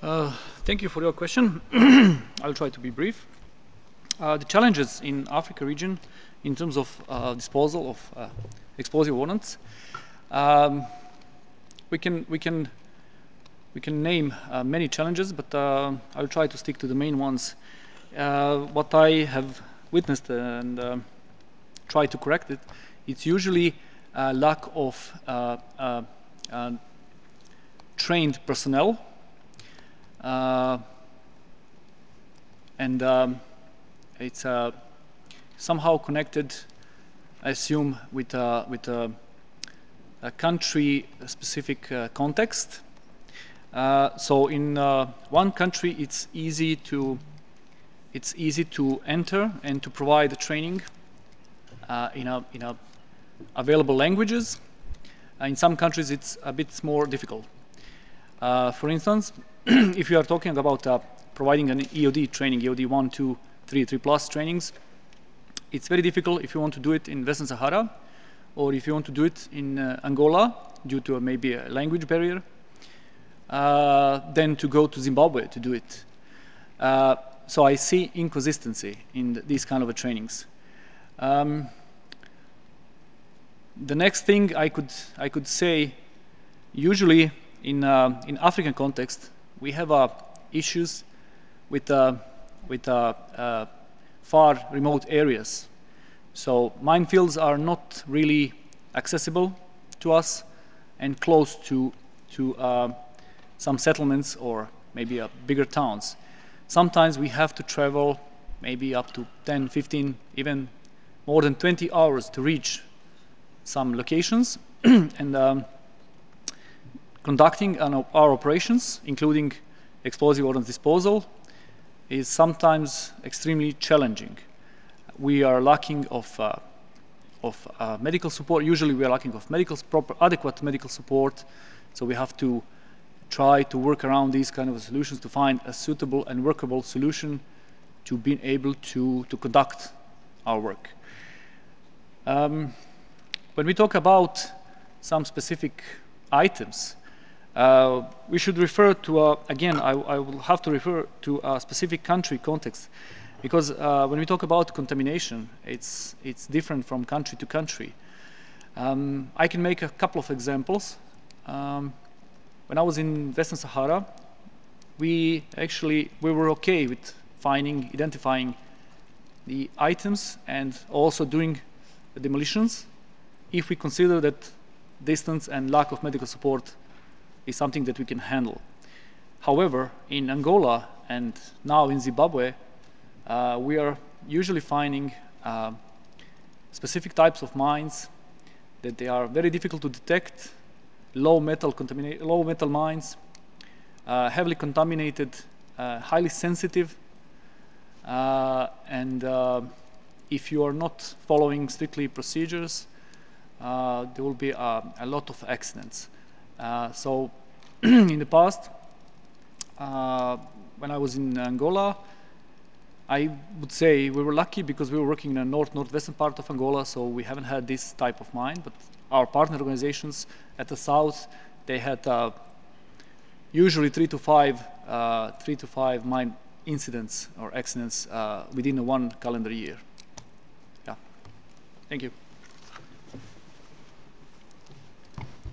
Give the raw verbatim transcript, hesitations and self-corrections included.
Uh, thank you for your question. I'll try to be brief. Uh, the challenges in Africa region in terms of uh, disposal of uh, explosive ordnance, um, we can we can we can name uh, many challenges, but uh, I'll try to stick to the main ones. Uh, what I have witnessed and uh, try to correct it, it's usually a lack of uh, uh, uh, trained personnel. Uh, and um, it's uh, somehow connected, I assume, with, uh, with uh, a country-specific uh, context. Uh, so in uh, one country, it's easy to it's easy to enter and to provide the training uh, in a in a available languages. Uh, in some countries, it's a bit more difficult. Uh, for instance, if you are talking about uh, providing an E O D training, E O D one, two, three, three plus trainings, it's very difficult if you want to do it in Western Sahara, or if you want to do it in uh, Angola due to a, maybe a language barrier, uh, than to go to Zimbabwe to do it. Uh, so I see inconsistency in the, these kind of trainings. Um, the next thing I could I could say, usually in uh, in African context, we have uh, issues with uh, with uh, uh, far remote areas. So minefields are not really accessible to us and close to to uh, some settlements or maybe uh, bigger towns. Sometimes we have to travel maybe up to ten, fifteen, even more than twenty hours to reach some locations. and um, conducting an, our operations, including explosive ordnance disposal, is sometimes extremely challenging. We are lacking of, uh, of uh, medical support. Usually we are lacking of medical, proper, adequate medical support. So we have to try to work around these kind of solutions to find a suitable and workable solution to being able to, to conduct our work. Um, when we talk about some specific items, uh, we should refer to, uh, again, I, I will have to refer to a specific country context, because uh, when we talk about contamination, it's, it's different from country to country. Um, I can make a couple of examples. Um, when I was in Western Sahara, we actually, we were okay with finding, identifying the items and also doing the demolitions if we consider that distance and lack of medical support is something that we can handle. However, in Angola and now in Zimbabwe, uh, we are usually finding uh, specific types of mines that they are very difficult to detect, low metal, low metal mines, uh, heavily contaminated, uh, highly sensitive, uh, and uh, if you are not following strictly procedures, uh, there will be uh, a lot of accidents. Uh, so in the past, uh, when I was in Angola, I would say we were lucky because we were working in the north northwestern part of Angola, so we haven't had this type of mine. But our partner organizations at the south, they had uh, usually three to five, uh, three to five mine incidents or accidents uh, within one calendar year. Yeah, thank you.